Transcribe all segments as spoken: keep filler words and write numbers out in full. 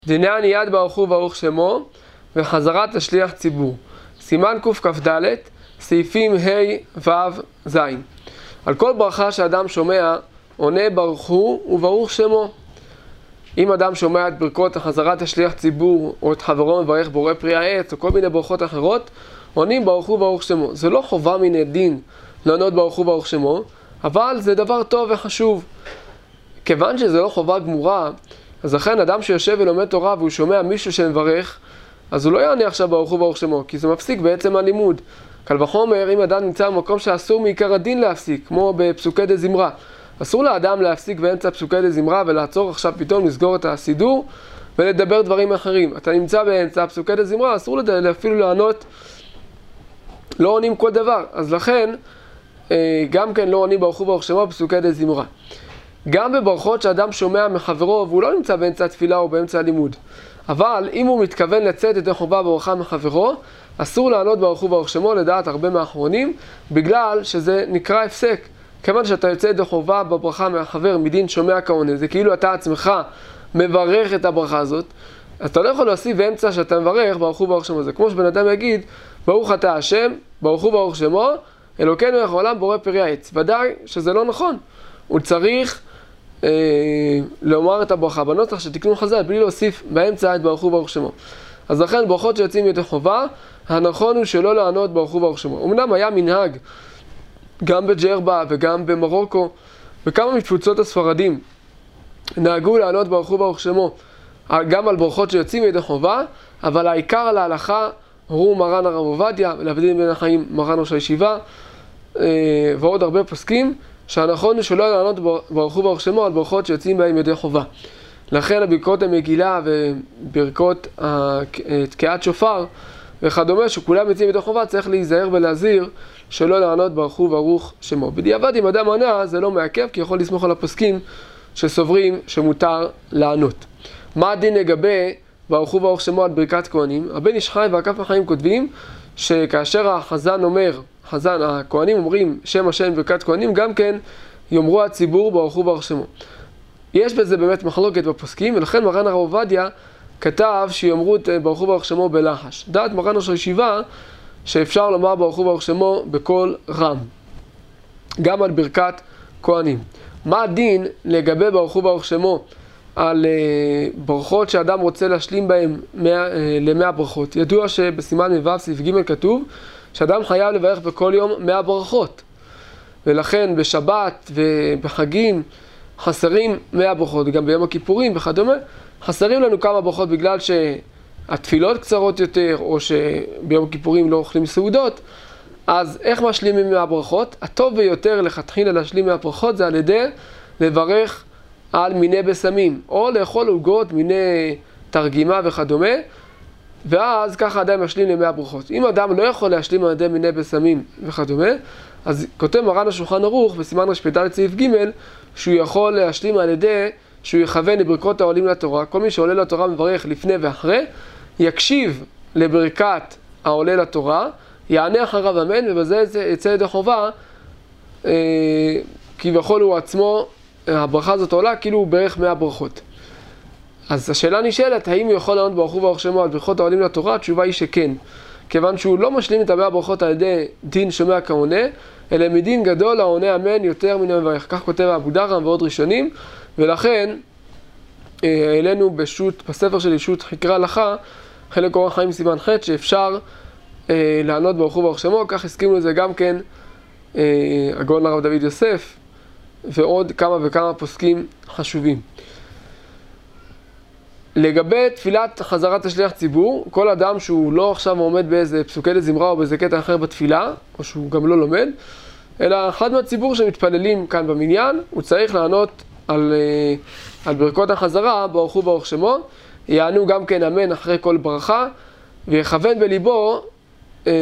דעניין יד ברוך הוא ברוך שמו וחזרת השליח ציבור. סימן קכ"ד, סעיפים ה' ו' ז'. על כל ברכה שאדם שומע, עונה ברוך הוא וברוך שמו. אם אדם שומע את ברכות החזרת השליח ציבור, או את חברו מברך בורא פרי העץ, או כל מיני ברכות אחרות, עונים ברוך הוא ברוך שמו. זה לא חובה מן הדין לענות ברוך הוא ברוך שמו, אבל זה דבר טוב וחשוב. כיוון שזה לא חובה גמורה, אז לכן אדם שיושב ולומד תורה והוא שומע מישהו שמברך, אז הוא לא יענה עכשיו ברוך הוא ברוך שמו, כי זה מפסיק בעצם הלימוד. קל וחומר, אם אדם נמצא במקום שאסור מעיקר הדין להפסיק, כמו בפסוקי דזמרה. אסור לאדם להפסיק באמצע פסוקי דזמרה ולעצור עכשיו פתאום לסגור את הסידור ולדבר דברים אחרים. אתה נמצא באמצע פסוקי דזמרה, אסור אפילו לענות, לא עונים כל דבר. אז לכן, גם כן לא עונים ברוך הוא ברוך שמו בפסוקי דזמרה. גם בברכות שאדם שומע מחברו והוא לא נמצא באמצע התפילה או באמצע הלימוד. אבל אם הוא מתכוון לצאת את החובה ברכה מחברו, אסור לענות ברוך הוא ברוך שמו לדעת הרבה מהאחרונים, בגלל שזה נקרא הפסק. כיוון שאתה יוצא את החובה בברכה מהחבר מדין שומע כעונה, זה כאילו אתה עצמך מברך את הברכה הזאת, אתה לא יכול להוסיף באמצע שאתה מברך ברוך הוא ברוך שמו. זה כמו שבן אדם יגיד, ברוך אתה השם, ברוך הוא ברוך שמו, אלוקינו מלך העולם בורא פרי העץ. ודאי שזה לא נכון. הוא צריך אה, לומר את הברכה בנוסח שתקנו חז"ל, בלי להוסיף באמצע את ברוך הוא ברוך שמו. אז לכן ברכות שיוצאים את החובה, הנכון הוא שלא לענות ברוך הוא ברוך שמו. אמנם היה מנהג, גם בג'רבה וגם במרוקו, וכמה מתפוצות הספרדים, נהגו לענות ברוך הוא ברוך שמו, גם על ברכות שיוצאים את החובה, אבל העיקר על ההלכה הוא מרן הרב עובדיה, ולהבדיל בין החיים מרן ראש הישיבה, אה, ועוד הרבה פוסקים, שהנכון הוא שלא לענות ברוך הוא ברוך שמו על ברכות שיוצאים בהם ידי חובה. לכן הברכות המגילה וברכות תקיעת שופר וכדומה שכולם יוצאים ידי חובה, צריך להיזהר ולהזהיר שלא לענות ברוך הוא ברוך שמו. בדיעבד אם אדם ענה זה לא מעכב, כי יכול לסמוך על הפוסקים שסוברים שמותר לענות. מה הדין לגבי ברוך הוא ברוך שמו על ברכת כהנים? הבן איש חי והכף החיים כותבים שכאשר החזן אומר, חזן, הכהנים אומרים שם השם ברכת כהנים, גם כן יאמרו הציבור ברוך הוא ברוך שמו. יש בזה באמת מחלוקת בפוסקים, ולכן מרן הרב עובדיה כתב שיאמרו את ברוך הוא ברוך שמו בלחש. דעת מרן ראש הישיבה שאפשר לומר ברוך הוא ברוך שמו בקול רם, גם על ברכת כהנים. מה הדין לגבי ברוך הוא ברוך שמו על uh, ברכות שאדם רוצה להשלים בהם uh, למאה ברכות? ידוע שבסימן מ"ו סעיף ג' כתוב שאדם חייב לברך בכל יום מאה ברכות, ולכן בשבת ובחגים חסרים מאה ברכות, גם ביום הכיפורים וכדומה חסרים לנו כמה ברכות בגלל שהתפילות קצרות יותר, או שביום הכיפורים לא אוכלים סעודות. אז איך משלימים מאה ברכות? הטוב ביותר לכתחילה להשלים מאה ברכות זה על ידי לברך על מיני בשמים, או לאכול עוגות, מיני תרגימה וכדומה, ואז ככה אדם משלים למאה ברכות. אם אדם לא יכול להשלים על ידי מיני בשמים וכדומה, אז כותב מרן השולחן ערוך בסימן רפ"ד סעיף ג' שהוא יכול להשלים על ידי שהוא יכוון לברכות העולים לתורה. כל מי שעולה לתורה מברך לפני ואחרי, יקשיב לברכת העולה לתורה, יענה אחריו אמן, ובזה יצא ידי חובה, אה, כביכול הוא עצמו, הברכה הזאת עולה כאילו הוא ברך מאה ברכות. אז השאלה נשאלת, האם הוא יכול לענות ברוך הוא ברוך שמו על ברכות העולים לתורה? התשובה היא שכן. כיוון שהוא לא משלים את המאה ברכות על ידי דין שומע כעונה, אלא מדין גדול העונה אמן יותר מן המברך. כך כותב אבו דרם ועוד ראשונים, ולכן העלינו בשו"ת, בספר של שו"ת חקרי הלכה, חלק אורח חיים סימן ח' שאפשר אה, לענות ברוך הוא ברוך שמו. כך הסכימו לזה גם כן אה, הגאון הרב דוד יוסף ועוד כמה וכמה פוסקים חשובים. לגבי תפילת חזרת השליח ציבור, כל אדם שהוא לא עכשיו עומד באיזה פסוקי דזמרה או באיזה קטע אחר בתפילה, או שהוא גם לא לומד, אלא אחד מהציבור שמתפללים כאן במניין, הוא צריך לענות על, על ברכות החזרה ברוך הוא ברוך שמו. יענו גם כן אמן אחרי כל ברכה, ויכוון בליבו אה,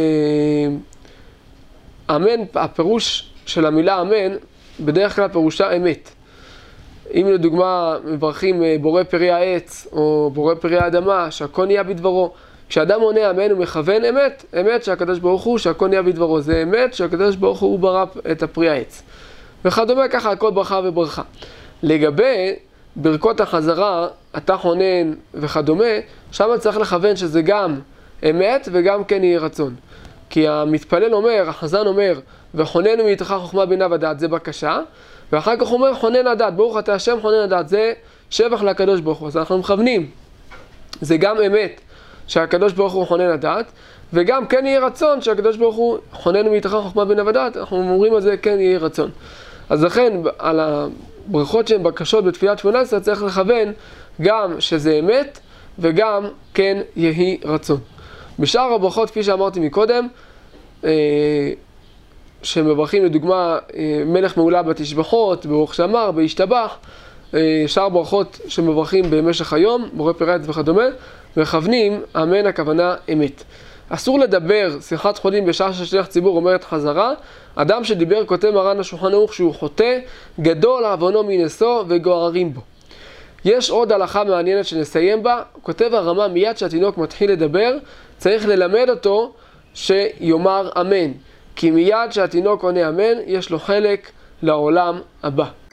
אמן. הפירוש של המילה אמן בדרך כלל פירושה אמת. אם לדוגמה מברכים בורא פרי העץ או בורא פרי האדמה שהכל נהיה בדברו, כשאדם עונה אמן הוא מכוון אמת, אמת שהקדוש ברוך הוא שהכל נהיה בדברו, זה אמת שהקדוש ברוך הוא ברא את הפרי העץ וכדומה. ככה הכל ברכה וברכה. לגבי ברכות החזרה, אתה חונן וכדומה, שם צריך לכוון שזה גם אמת וגם כן יהי רצון. כי המתפלל אומר, החזן אומר, וחוננו מאיתך חוכמה בינה ודעת, זה בקשה, ואחר כך הוא אומר, חונן הדעת, ברוך אתה השם חונן הדעת, זה שבח לקדוש ברוך הוא. אז אנחנו מכוונים, זה גם אמת שהקדוש ברוך הוא חונן הדעת, וגם כן יהי רצון שהקדוש ברוך הוא חוננו מאיתך חוכמה בינה ודעת, אנחנו אומרים על זה כן יהי רצון. אז לכן על הברכות שהן בקשות בתפילת שמונה עשרה צריך לכוון גם שזה אמת וגם כן יהי רצון. בשאר הברכות, כפי שאמרתי מקודם, שמברכים לדוגמה מלך מעולה בתשבחות, ברוך שמר, בהשתבח, שאר ברכות שמברכים במשך היום, בורא פרץ וכדומה, מכוונים, אמן, הכוונה אמת. אסור לדבר שיחת חולין בשעה ששליח ציבור אומרת חזרה. אדם שדיבר, כותב מרן השולחן ערוך, שהוא חוטא, גדול עוונו מנשוא וגוערים בו. יש עוד הלכה מעניינת שנסיים בה. כותב הרמה, מיד שהתינוק מתחיל לדבר, צריך ללמד אותו שיאמר אמן. כי מיד שהתינוק עונה אמן, יש לו חלק לעולם הבא.